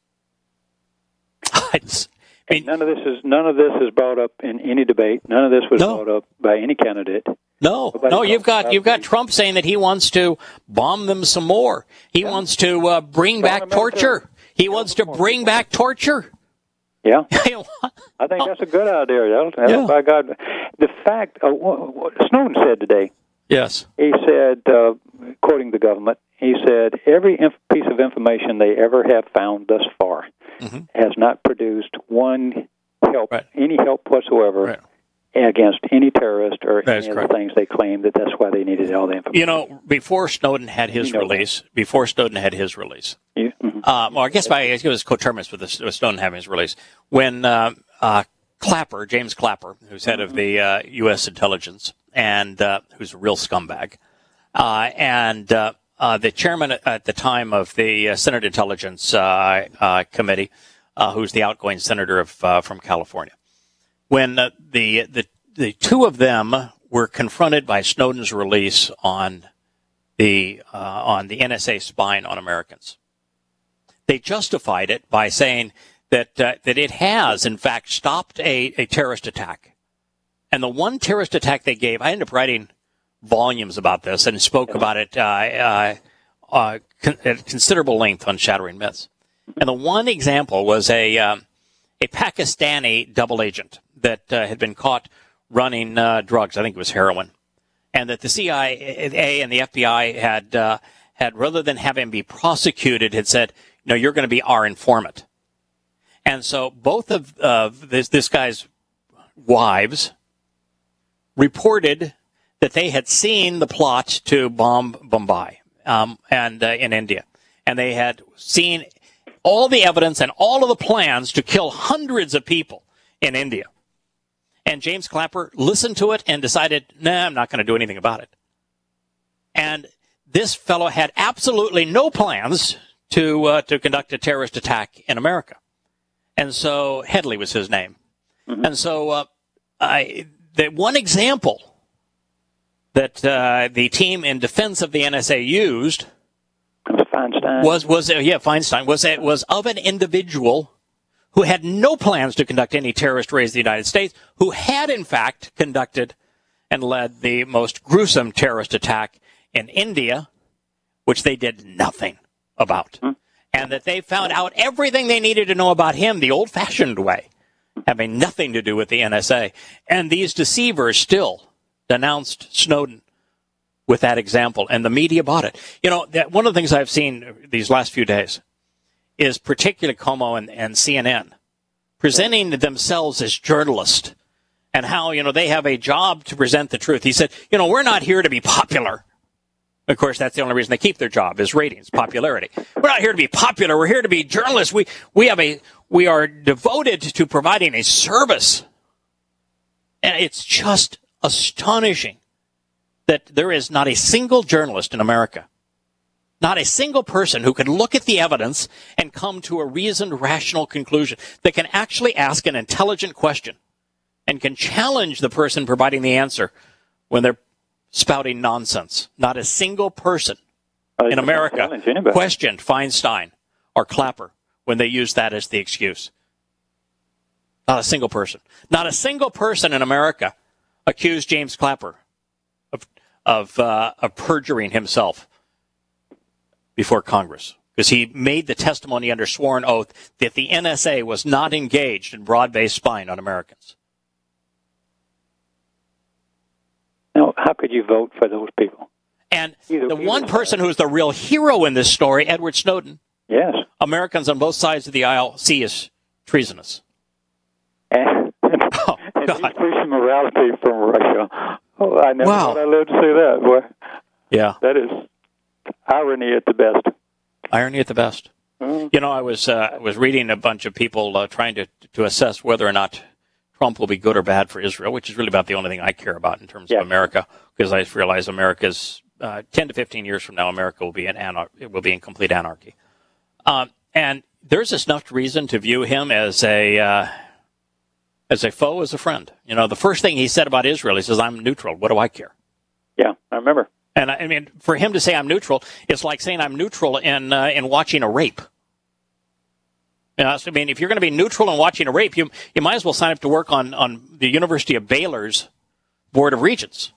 It's, I mean, none of this is none of this is brought up in any debate. None of this was No. brought up by any candidate. No, Nobody no, you've talks got about you've got these. Trump saying that he wants to bomb them some more. He Yeah. wants to uh, bring Bomb back the military. torture. He wants to bring back torture. Yeah, I think that's a good idea. That'll, that'll, Yeah. By God, the fact uh, what, what Snowden said today. Yes. He said, uh, quoting the government, he said, every inf- piece of information they ever have found thus far Mm-hmm. has not produced one help, Right. any help whatsoever Right. against any terrorist or That is any of correct. the things they claimed that that's why they needed all the information. You know, before Snowden had his You know release, before Snowden had his release, You- mhm. uh, well, I guess by, it was coterminous with, this, with Snowden having his release, when uh, uh, Clapper, James Clapper, who's head of the uh, U S intelligence and uh, who's a real scumbag, uh, and uh, uh, the chairman at the time of the uh, Senate Intelligence uh, uh, Committee, uh, who's the outgoing senator of uh, from California, when uh, the the the two of them were confronted by Snowden's release on the uh, on the N S A spying on Americans, they justified it by saying that uh, that it has in fact stopped a, a terrorist attack. And the one terrorist attack they gave, I ended up writing volumes about this and spoke about it uh, uh, uh, con- at considerable length on Shattering Myths. And the one example was a um, a Pakistani double agent that uh, had been caught running uh, drugs. I think it was heroin, and that the C I A and the F B I had uh, had rather than have him be prosecuted, had said, "No, you're going to be our informant." And so both of uh, this this guy's wives reported that they had seen the plot to bomb Mumbai um, and uh, in India, and they had seen all the evidence and all of the plans to kill hundreds of people in India. And James Clapper listened to it and decided, nah, I'm not going to do anything about it. And this fellow had absolutely no plans to uh, to conduct a terrorist attack in America. And so Headley was his name. Mm-hmm. And so uh, I, the one example that uh, the team in defense of the N S A used Feinstein. was was uh, yeah Feinstein was uh, was of an individual who had no plans to conduct any terrorist raids in the United States, who had in fact conducted and led the most gruesome terrorist attack in India, which they did nothing about, mm-hmm. and that they found out everything they needed to know about him the old-fashioned way, having nothing to do with the N S A. And these deceivers still denounced Snowden with that example, and the media bought it. You know, that one of the things I've seen these last few days is particularly Como and, and C N N presenting themselves as journalists, and how, you know, they have a job to present the truth. He said, you know, we're not here to be popular. Of course, that's the only reason they keep their job, is ratings, popularity. We're not here to be popular. We're here to be journalists. We we have a we are devoted to providing a service. And it's just astonishing that there is not a single journalist in America Not a single person who can look at the evidence and come to a reasoned, rational conclusion, that can actually ask an intelligent question and can challenge the person providing the answer when they're spouting nonsense. Not a single person in America questioned Feinstein or Clapper when they used that as the excuse. Not a single person. Not a single person in America accused James Clapper of of, uh, of perjuring himself before Congress, because he made the testimony under sworn oath that the N S A was not engaged in broad-based spying on Americans. Now, how could you vote for those people? And either, the either one side. person who's the real hero in this story, Edward Snowden, yes, Americans on both sides of the aisle see as treasonous. And, and, Oh, and God. he's preaching morality from Russia. Oh, I never Wow. thought I'd live to see that. Boy, Yeah. that is irony at the best. Irony at the best. Mm-hmm. You know, I was uh, was reading a bunch of people uh, trying to to assess whether or not Trump will be good or bad for Israel, which is really about the only thing I care about in terms Yeah. of America, because I realize America's uh, ten to fifteen years from now, America will be in anar- it will be in complete anarchy. Um, and there's enough reason to view him as a uh, as a foe, as a friend. You know, the first thing he said about Israel, he says, "I'm neutral. What do I care?" Yeah, I remember. And I, I mean, for him to say I'm neutral, it's like saying I'm neutral in uh, in watching a rape. You know, so, I mean, if you're going to be neutral in watching a rape, you you might as well sign up to work on, on the University of Baylor's Board of Regents.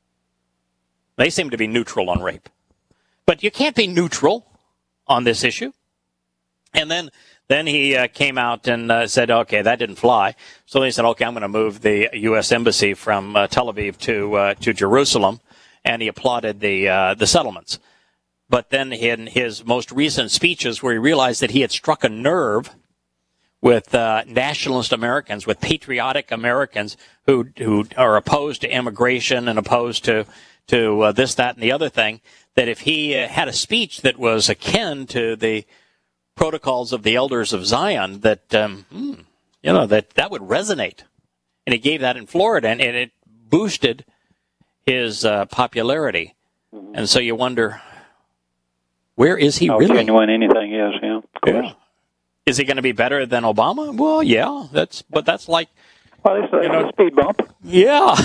They seem to be neutral on rape. But you can't be neutral on this issue. And then then he uh, came out and uh, said, okay, that didn't fly. So they said, okay, I'm going to move the U S embassy from uh, Tel Aviv to uh, to Jerusalem. And he applauded the uh, the settlements. But then in his most recent speeches, where he realized that he had struck a nerve with uh, nationalist Americans, with patriotic Americans who who are opposed to immigration and opposed to to uh, this, that, and the other thing, that if he uh, had a speech that was akin to the protocols of the elders of Zion, that um, hmm, you know that that would resonate. And he gave that in Florida, and, and it boosted his uh, popularity. And so you wonder, where is he How really? genuine anything is, yeah. Of course. Yeah. Is he going to be better than Obama? Well, yeah. That's but that's like, Well, it's a, You know- it's a speed bump. yeah,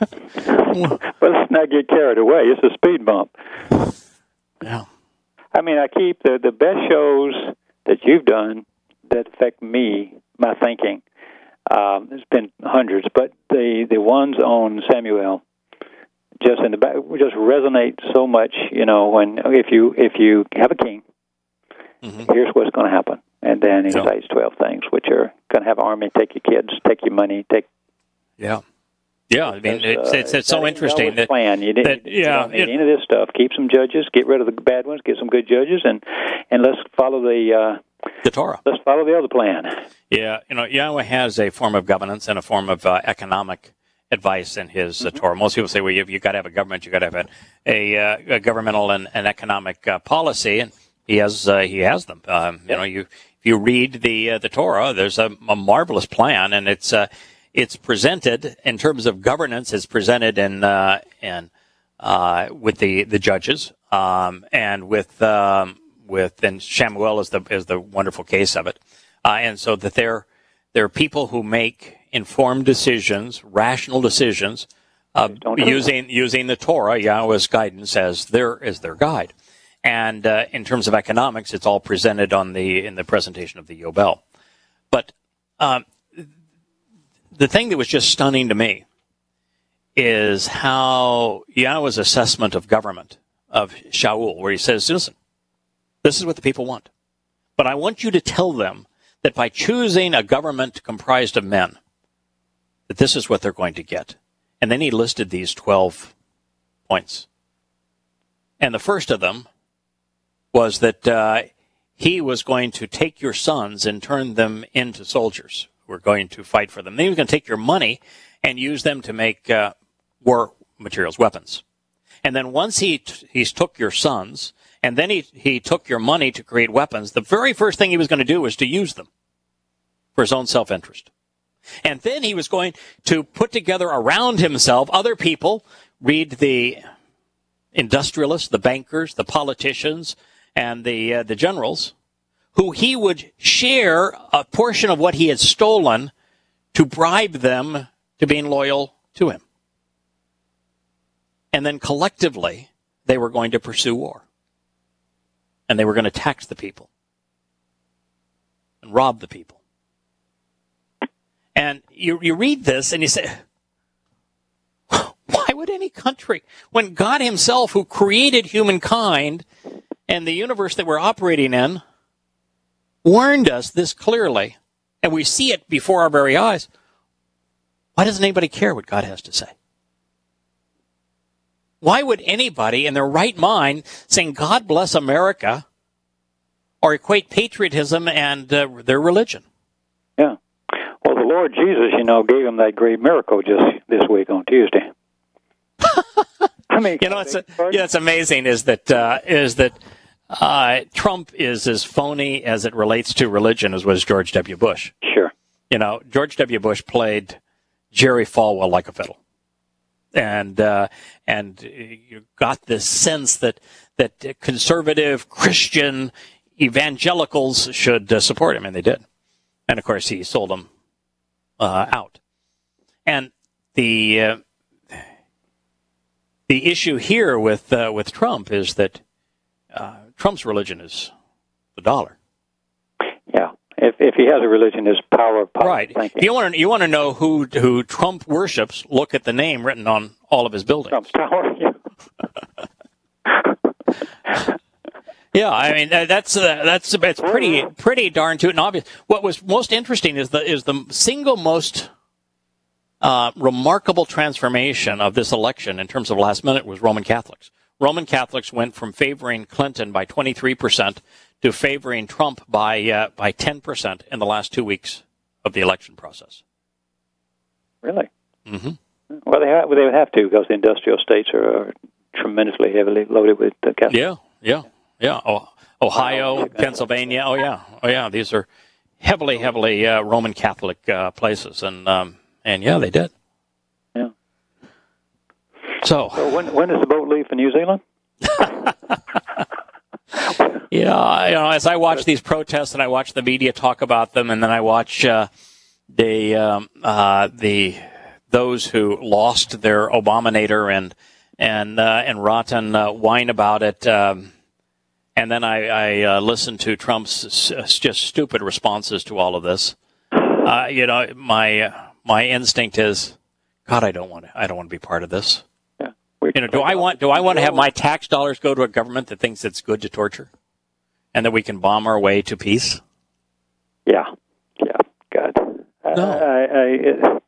But let's not get carried away. It's a speed bump. yeah. I mean, I keep the, the best shows that you've done that affect me, my thinking. Um, there's been hundreds, but the, the ones on Samuel just in the back just resonate so much. You know, when if you if you have a king, Mm-hmm. here's what's going to happen, and then he So- cites twelve things, which are going to have an army, take your kids, take your money, take. Yeah. Yeah, I mean, it's, uh, it's, it's so that- interesting that, was that, plan. You, didn't, that you yeah, don't need it- any of this stuff. Keep some judges, get rid of the bad ones, get some good judges, and and let's follow the uh, the Torah. let's follow the other plan. Yeah, you know, Yahweh has a form of governance and a form of uh, economic advice in his uh, Torah. Most people say, well, you've, you've got to have a government, you've got to have a, a, uh, a governmental and, and economic uh, policy, and he has uh, he has them. Um, you know, you if you read the uh, the Torah, there's a, a marvelous plan, and it's uh, it's presented in terms of governance. It's presented in uh, in uh, with the the judges um, and with um, with and Shamuel is the is the wonderful case of it, uh, and so that they're they're people who make informed decisions, rational decisions, uh, Don't do using using the Torah, Yahweh's guidance as their as their guide. And uh, in terms of economics, it's all presented on the in the presentation of the Yobel. But um, the thing that was just stunning to me is how Yahweh's assessment of government, of Shaul, where he says, listen, this is what the people want. But I want you to tell them that by choosing a government comprised of men, that this is what they're going to get. And then he listed these twelve points. And the first of them was that uh, he was going to take your sons and turn them into soldiers who were going to fight for them. Then he was going to take your money and use them to make uh, war materials, weapons. And then once he t- he took your sons, and then he, he took your money to create weapons, the very first thing he was going to do was to use them for his own self-interest. And then he was going to put together around himself other people, read the industrialists, the bankers, the politicians, and the uh, the generals, who he would share a portion of what he had stolen to bribe them to being loyal to him. And then collectively, they were going to pursue war. And they were going to tax the people and rob the people. And you, you read this and you say, why would any country, when God himself, who created humankind and the universe that we're operating in, warned us this clearly, and we see it before our very eyes, why doesn't anybody care what God has to say? Why would anybody in their right mind saying, God bless America, or equate patriotism and uh, their religion? Yeah. Well, the Lord Jesus, you know, gave him that great miracle just this week on Tuesday. I mean, you know, it's a, yeah, it's amazing. Is that uh, is that uh, Trump is as phony as it relates to religion as was George W. Bush. Sure. You know, George W. Bush played Jerry Falwell like a fiddle, and uh, and you got this sense that that conservative Christian evangelicals should uh, support him, and they did. And of course, he sold them uh, out. And the uh, the issue here with uh, with Trump is that uh, Trump's religion is the dollar. Yeah, if if he has a religion, it's power of power. Right. If you want to you want to know who who Trump worships, look at the name written on all of his buildings. Trump's tower. Yeah. Yeah, I mean that's uh, that's it's pretty pretty darn tootin' obvious. What was most interesting is the is the single most uh, remarkable transformation of this election in terms of last minute was Roman Catholics. Roman Catholics went from favoring Clinton by twenty-three percent to favoring Trump by uh, by ten percent in the last two weeks of the election process. Really? Mm-hmm. Well, they have, well, they would have to because the industrial states are, are tremendously heavily loaded with uh, Catholics. Yeah, yeah. Yeah, oh, Ohio, Pennsylvania. Oh, yeah, oh, yeah. These are heavily, heavily uh, Roman Catholic uh, places, and um, and yeah, they did. Yeah. So, so when when does the boat leave for New Zealand? Yeah, you know, as I watch these protests and I watch the media talk about them, and then I watch uh, the um, uh, the those who lost their Obaminator and and uh, and Rotten uh, whine about it. Um, And then I, I uh, listened to Trump's s- just stupid responses to all of this. Uh, you know, my uh, my instinct is, God, I don't want to. I don't want to be part of this. Yeah. You know, do I want do I want to have my tax dollars go to a government that thinks it's good to torture, and that we can bomb our way to peace? Yeah. Yeah. God. No. I, I, it,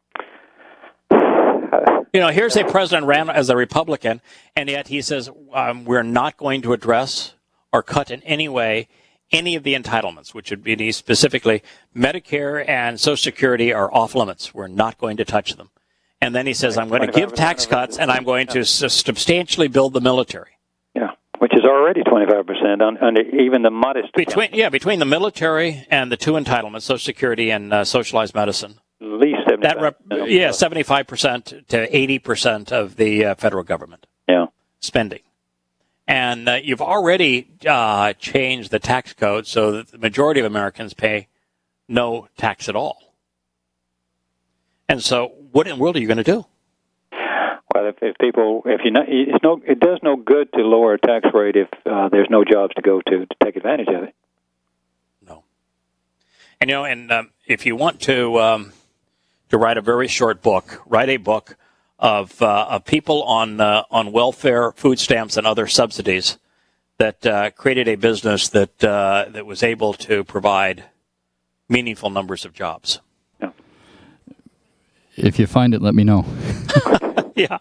You know, here's a president ran as a Republican, and yet he says um, we're not going to address or cut in any way any of the entitlements, which would be specifically Medicare and Social Security are off limits. We're not going to touch them. And then he says, I'm going to give tax cuts and I'm going to substantially build the military. Yeah, which is already twenty-five percent on, on even the modest. Between Yeah, between the military and the two entitlements, Social Security and uh, socialized medicine. At least seventy-five percent. That rep- yeah, seventy-five percent to eighty percent of the uh, federal government yeah. spending. And uh, you've already uh, changed the tax code so that the majority of Americans pay no tax at all. And so, what in the world are you going to do? Well, if, if people, if you, not, it's no, it does no good to lower a tax rate if uh, there's no jobs to go to to take advantage of it. No. And you know, and um, if you want to um, to write a very short book, write a book of uh, of people on uh, on welfare, food stamps, and other subsidies that uh, created a business that uh, that was able to provide meaningful numbers of jobs. Yeah. If you find it, let me know. yeah.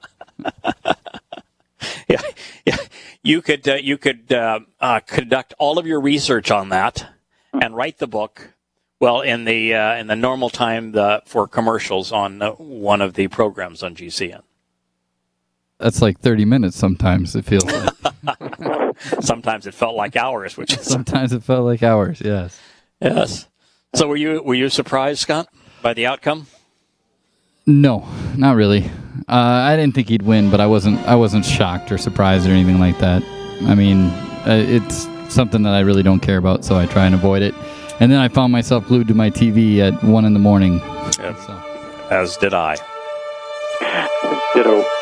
yeah, yeah. You could uh, you could uh, uh, conduct all of your research on that and write the book. Well, in the uh, in the normal time the, for commercials on uh, one of the programs on G C N. That's like thirty minutes sometimes, it feels like. Sometimes it felt like hours, which is... Sometimes it felt like hours, yes. Yes. So were you were you surprised, Scott, by the outcome? No, not really. Uh, I didn't think he'd win, but I wasn't. I wasn't shocked or surprised or anything like that. I mean, uh, it's something that I really don't care about, so I try and avoid it. And then I found myself glued to my T V at one in the morning. Yep. So. As did I. Ditto.